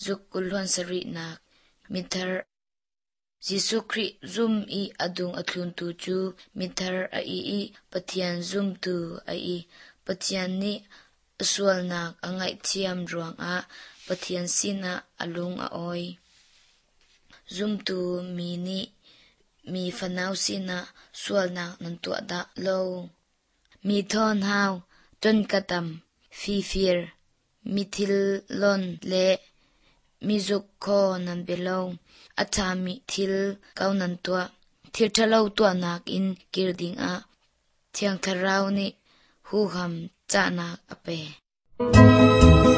zuk kulhon sari nak mithar Jisu Kri zum I adung atlun tu chu mithar a I pathian zum tu a I pathian ni aswal nak angai thiam ruang a pathian sina alung a oi zum tu mi ni mi fanau sina swal nak nantua da lo mi thon hau ton katam fi fir mi thil lon le mi zuk kho nan belo achami thil kau nan tua thil thalo tua nak in kirding a thiang tharau ni hu ham cha nak ape